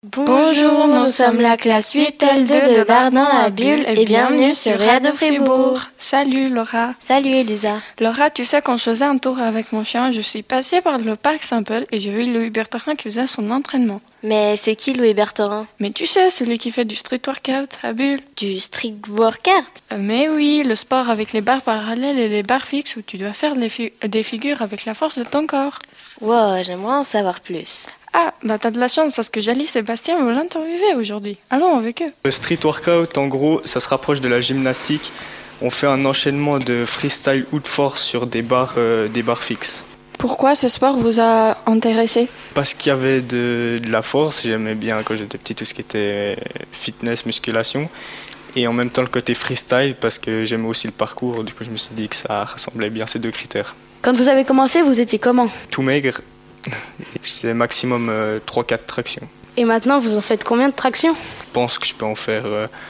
Bonjour, nous sommes la classe 8L2 de Dardan à Bulle et bienvenue sur Radio Fribourg. Salut Laura. Salut Elisa. Laura, tu sais, quand je faisais un tour avec mon chien, je suis passée par le parc Saint-Paul et j'ai vu Louis Bertherin qui faisait son entraînement. Mais c'est qui Louis Bertherin? Mais tu sais, celui qui fait du street workout à Bulle. Du street workout? Mais oui, le sport avec les barres parallèles et les barres fixes où tu dois faire des figures avec la force de ton corps. Wow, j'aimerais en savoir plus. Ah, bah t'as de la chance parce que Jali et Sébastien vont l'interviewer aujourd'hui. Allons avec eux. Le street workout, en gros, ça se rapproche de la gymnastique. On fait un enchaînement de freestyle ou de force sur des barres fixes. Pourquoi ce sport vous a intéressé? Parce qu'il y avait de la force, j'aimais bien quand j'étais petit tout ce qui était fitness, musculation. Et en même temps le côté freestyle parce que j'aimais aussi le parcours, du coup je me suis dit que ça rassemblait bien ces deux critères. Quand vous avez commencé, vous étiez comment? Tout maigre, j'ai maximum 3-4 tractions. Et maintenant, vous en faites combien de tractions? Je pense que je peux en faire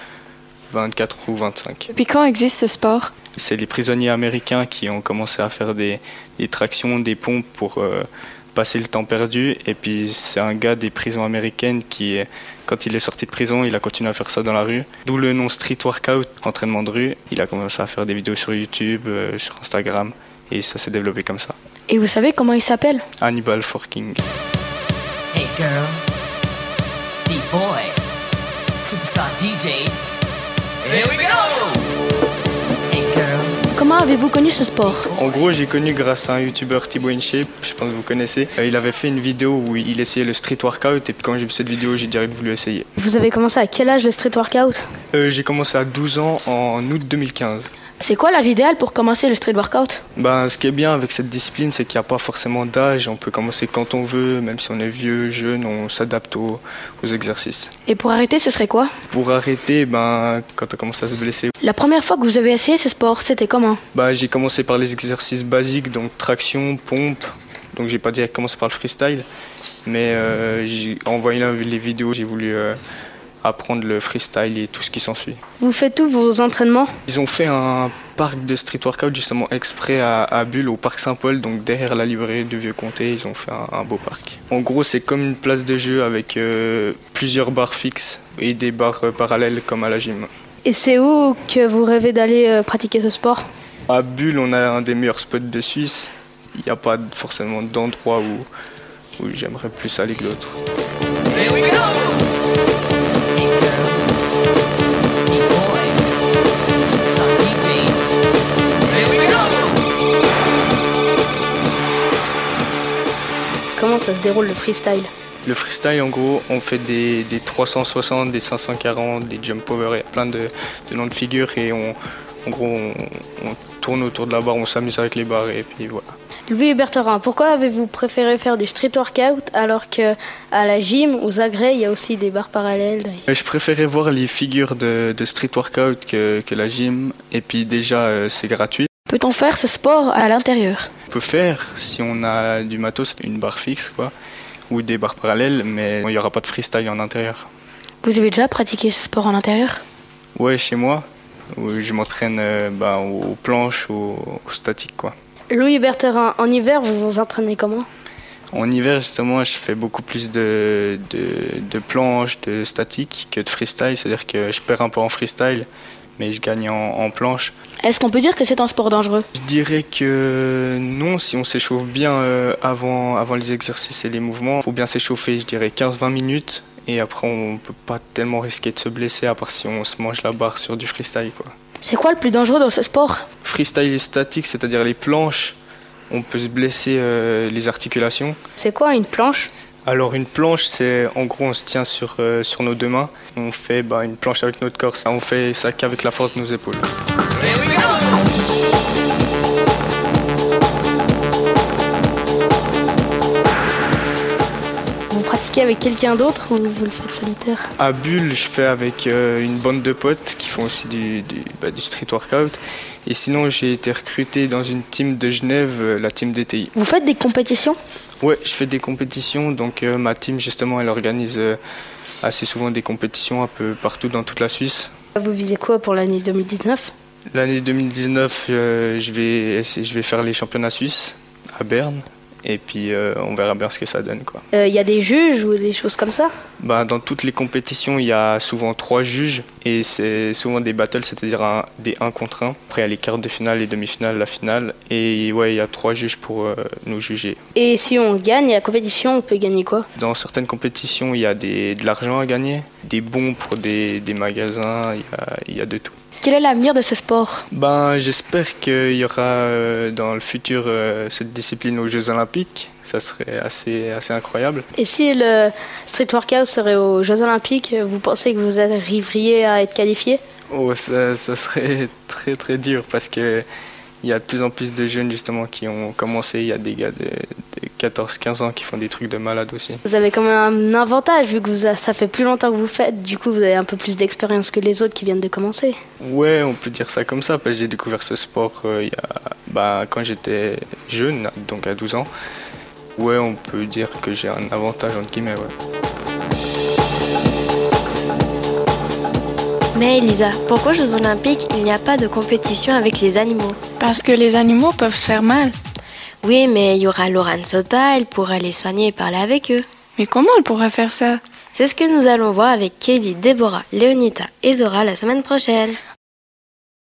24 ou 25. Depuis quand existe ce sport? C'est les prisonniers américains qui ont commencé à faire des tractions, des pompes pour passer le temps perdu. Et puis c'est un gars des prisons américaines qui, quand il est sorti de prison, il a continué à faire ça dans la rue. D'où le nom street workout, entraînement de rue. Il a commencé à faire des vidéos sur YouTube, sur Instagram. Et ça s'est développé comme ça. Et vous savez comment il s'appelle? Hannibal Forking. Hey girls, beat boys, superstar DJs, here we go! Hey girls. Comment avez-vous connu ce sport? En gros, j'ai connu grâce à un youtubeur Thibaut InShape, je pense que vous connaissez. Il avait fait une vidéo où il essayait le street workout et puis quand j'ai vu cette vidéo, j'ai direct voulu essayer. Vous avez commencé à quel âge le street workout? J'ai commencé à 12 ans en août 2015. C'est quoi l'âge idéal pour commencer le street workout? Ce qui est bien avec cette discipline, c'est qu'il n'y a pas forcément d'âge. On peut commencer quand on veut, même si on est vieux, jeune, on s'adapte aux exercices. Et pour arrêter, ce serait quoi? Pour arrêter, quand on commence à se blesser. La première fois que vous avez essayé ce sport, c'était comment? J'ai commencé par les exercices basiques, donc traction, pompe. Donc j'ai pas direct commencé par le freestyle. Mais en voyant les vidéos, j'ai voulu apprendre le freestyle et tout ce qui s'ensuit. Vous faites tous vos entraînements? Ils ont fait un parc de street workout justement exprès à Bulle, au parc Saint-Paul, donc derrière la librairie du Vieux-Comté, ils ont fait un beau parc. En gros, c'est comme une place de jeu avec plusieurs barres fixes et des barres parallèles comme à la gym. Et c'est où que vous rêvez d'aller pratiquer ce sport? À Bulle, on a un des meilleurs spots de Suisse. Il n'y a pas forcément d'endroit où j'aimerais plus aller que d'autres. Here we go! Hey girls, beat boys, superstar DJs, here we go! Comment ça se déroule le freestyle? Le freestyle, en gros, on fait des 360, des 540, des jump over, il y a plein de noms de figures et on tourne autour de la barre, on s'amuse avec les barres et puis voilà. Louis Bertherin, pourquoi avez-vous préféré faire du street workout alors qu'à la gym, aux agrès, il y a aussi des barres parallèles? Je préférais voir les figures de street workout que la gym et puis déjà c'est gratuit. Peut-on faire ce sport à l'intérieur? On peut faire si on a du matos, une barre fixe ou des barres parallèles, mais il n'y aura pas de freestyle en intérieur. Vous avez déjà pratiqué ce sport en intérieur? Ouais, chez moi, où je m'entraîne aux planches, aux statiques Louis Bertherin, en hiver, vous vous entraînez comment? En hiver, justement, je fais beaucoup plus de planches, de statiques que de freestyle. C'est-à-dire que je perds un peu en freestyle, mais je gagne en planche. Est-ce qu'on peut dire que c'est un sport dangereux? Je dirais que non, si on s'échauffe bien avant les exercices et les mouvements. Il faut bien s'échauffer, je dirais 15-20 minutes. Et après, on ne peut pas tellement risquer de se blesser, à part si on se mange la barre sur du freestyle. C'est quoi le plus dangereux dans ce sport? Freestyle et statique, c'est-à-dire les planches, on peut se blesser les articulations. C'est quoi une planche? Alors une planche, c'est en gros on se tient sur nos deux mains. On fait une planche avec notre corps, on fait ça qu'avec la force de nos épaules. Here we go! Vous pratiquez avec quelqu'un d'autre ou vous le faites solitaire? À Bulle, je fais avec une bande de potes qui font aussi du street workout. Et sinon, j'ai été recruté dans une team de Genève, la team DTI. Vous faites des compétitions? Ouais, je fais des compétitions. Donc ma team, justement, elle organise assez souvent des compétitions un peu partout dans toute la Suisse. Vous visez quoi pour l'année 2019? L'année 2019, je vais faire les championnats suisses à Berne. et puis on verra bien ce que ça donne, quoi. Y a des juges ou des choses comme ça? Dans toutes les compétitions, il y a souvent 3 juges et c'est souvent des battles, c'est-à-dire des 1 contre 1. Après, il y a les quarts de finale, les demi-finales, la finale. Et ouais, il y a 3 juges pour nous juger. Et si on gagne la compétition, on peut gagner quoi? Dans certaines compétitions, il y a de l'argent à gagner, des bons pour des magasins, il y a de tout. Quel est l'avenir de ce sport? J'espère qu'il y aura dans le futur cette discipline aux Jeux Olympiques. Ça serait assez incroyable. Et si le street workout serait aux Jeux Olympiques, vous pensez que vous arriveriez à être qualifié? Oh, ça serait très très dur parce que il y a de plus en plus de jeunes justement qui ont commencé. Il y a des gars de 14-15 ans qui font des trucs de malade aussi. Vous avez quand même un avantage vu que ça fait plus longtemps que vous faites. Du coup, vous avez un peu plus d'expérience que les autres qui viennent de commencer. Ouais, on peut dire ça comme ça parce que j'ai découvert ce sport quand j'étais jeune, donc à 12 ans. Ouais, on peut dire que j'ai un avantage entre guillemets, ouais. Mais Elisa, pourquoi aux Jeux Olympiques il n'y a pas de compétition avec les animaux? Parce que les animaux peuvent se faire mal. Oui, mais il y aura Laurent Sota, elle pourra les soigner et parler avec eux. Mais comment elle pourrait faire ça? C'est ce que nous allons voir avec Kelly, Déborah, Léonita et Zora la semaine prochaine.